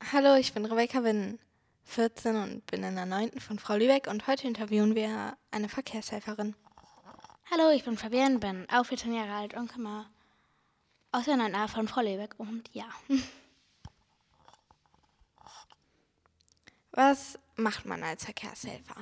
Hallo, ich bin Rebecca, bin 14 und bin in der 9. von Frau Lübeck und heute interviewen wir eine Verkehrshelferin. Hallo, ich bin Fabienne, bin auch 14 Jahre alt und komme aus der 9a von Frau Lebeck und ja. Was macht man als Verkehrshelfer?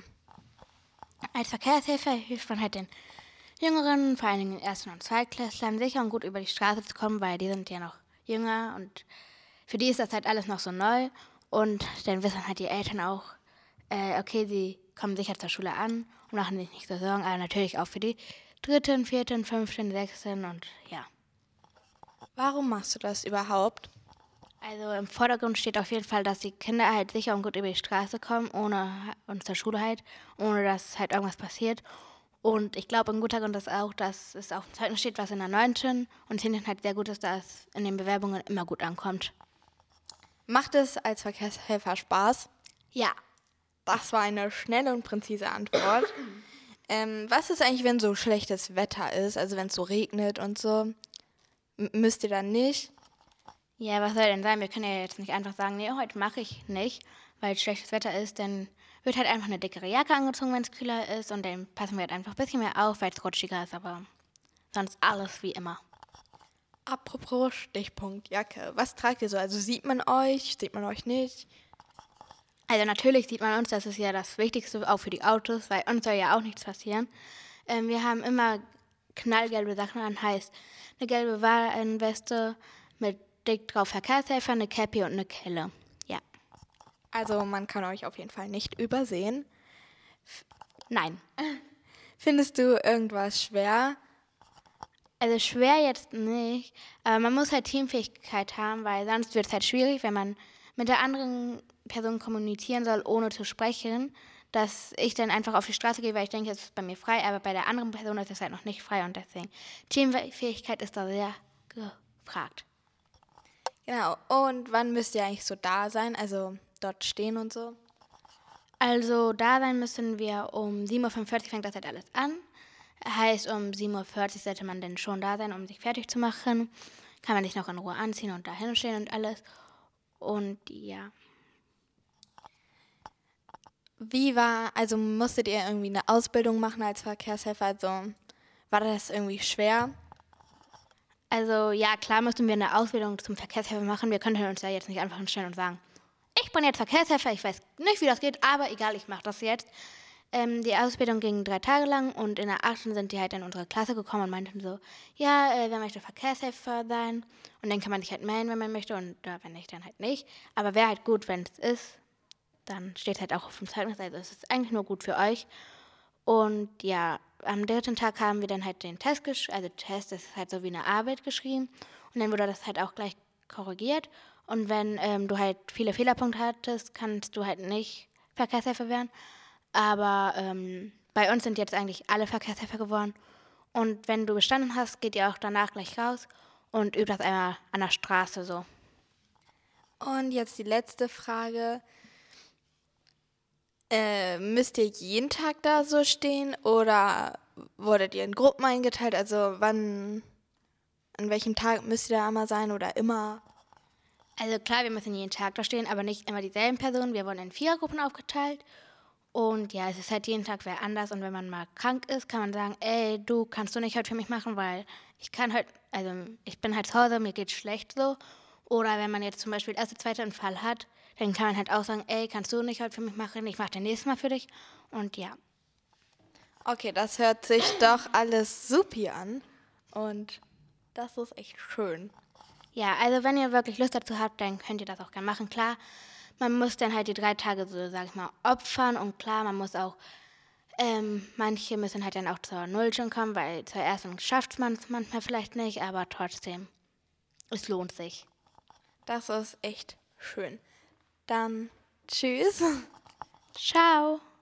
Als Verkehrshelfer hilft man halt den Jüngeren, vor allen Dingen den Ersten- und Zweitklässlern, sicher und gut über die Straße zu kommen, weil die sind ja noch jünger und für die ist das halt alles noch so neu und dann wissen halt die Eltern auch, okay, sie kommen sicher zur Schule an und machen sich nicht so Sorgen, aber natürlich auch für die 3., 4., 5., 6. und ja. Warum machst du das überhaupt? Also im Vordergrund steht auf jeden Fall, dass die Kinder halt sicher und gut über die Straße kommen, und zur Schule halt, ohne dass halt irgendwas passiert. Und ich glaube, ein guter Grund ist auch, dass es auf dem Zeugnis steht, was in der 9. und 10. halt sehr gut ist, dass in den Bewerbungen immer gut ankommt. Macht es als Verkehrshelfer Spaß? Ja, Das war eine schnelle und präzise Antwort. Was ist eigentlich, wenn so schlechtes Wetter ist, also wenn es so regnet und so? Müsst ihr dann nicht? ja, was soll denn sein? Wir können ja jetzt nicht einfach sagen, nee, heute mache ich nicht, weil es schlechtes Wetter ist. Dann wird halt einfach eine dickere Jacke angezogen, wenn es kühler ist und dann passen wir halt einfach ein bisschen mehr auf, weil es rutschiger ist, aber sonst alles wie immer. Apropos Stichpunkt Jacke. Was tragt ihr so? Also sieht man euch nicht? Also natürlich sieht man uns, das ist ja das Wichtigste, auch für die Autos, weil uns soll ja auch nichts passieren. Wir haben immer knallgelbe Sachen an, heißt eine gelbe Warnweste mit dick drauf Verkehrshelfer, eine Cappy und eine Kelle. Ja, Also man kann euch auf jeden Fall nicht übersehen. nein. Findest du irgendwas schwer? Also schwer jetzt nicht, aber man muss halt Teamfähigkeit haben, weil sonst wird es halt schwierig, wenn man mit der anderen Person kommunizieren soll, ohne zu sprechen, dass ich dann einfach auf die Straße gehe, weil ich denke, es ist bei mir frei, aber bei der anderen Person ist es halt noch nicht frei und deswegen Teamfähigkeit ist da sehr gefragt. Genau. Und wann müsst ihr eigentlich so da sein? Also dort stehen und so? Also da sein müssen wir um 7:45 Uhr fängt das halt alles an. Heißt, um 7:40 Uhr sollte man dann schon da sein, um sich fertig zu machen. Kann man sich noch in Ruhe anziehen und da hinstehen und alles. Und ja. Also musstet ihr irgendwie eine Ausbildung machen als Verkehrshelfer? Also war das irgendwie schwer? Also ja, klar müssen wir eine Ausbildung zum Verkehrshelfer machen. Wir können uns ja jetzt nicht einfach hinstellen und sagen, ich bin jetzt Verkehrshelfer, ich weiß nicht, wie das geht, aber egal, ich mache das jetzt. Die Ausbildung ging 3 Tage lang und in der 8. sind die halt in unsere Klasse gekommen und meinten so, ja, wer möchte Verkehrshelfer sein? Und dann kann man sich halt melden, wenn man möchte und wenn nicht, dann halt nicht. Aber wäre halt gut, wenn es ist, dann steht halt auch auf dem Zeugnis, also es ist eigentlich nur gut für euch. Und ja, am 3. Tag haben wir dann halt den Test geschrieben, also Test ist halt so wie eine Arbeit geschrieben und dann wurde das halt auch gleich korrigiert. Und wenn du halt viele Fehlerpunkte hattest, kannst du halt nicht Verkehrshelfer werden. Aber bei uns sind jetzt eigentlich alle Verkehrshelfer geworden. Und wenn du bestanden hast, geht ihr auch danach gleich raus und übt das einmal an der Straße so. Und jetzt die letzte Frage. Müsst ihr jeden Tag da so stehen oder wurdet ihr in Gruppen eingeteilt? Also an welchem Tag müsst ihr da immer sein oder immer? Also klar, wir müssen jeden Tag da stehen, aber nicht immer dieselben Personen. Wir wurden in 4 Gruppen aufgeteilt. Und ja, es ist halt jeden Tag wer anders. Und wenn man mal krank ist, kann man sagen, ey, du kannst du nicht heute für mich machen, weil ich bin halt zu Hause, mir geht's schlecht so. Oder wenn man jetzt zum Beispiel erste, zweite einen Fall hat, dann kann man halt auch sagen, ey, kannst du nicht heute für mich machen, ich mache den nächsten Mal für dich. Und ja. Okay, das hört sich doch alles supi an. Und das ist echt schön. Ja, also wenn ihr wirklich Lust dazu habt, dann könnt ihr das auch gerne machen. Klar, man muss dann halt die 3 Tage so, sag ich mal, opfern. Und klar, man muss auch, manche müssen halt dann auch zur Null schon kommen, weil zur ersten schafft man es manchmal vielleicht nicht, aber trotzdem, es lohnt sich. Das ist echt schön. Dann tschüss. Ciao!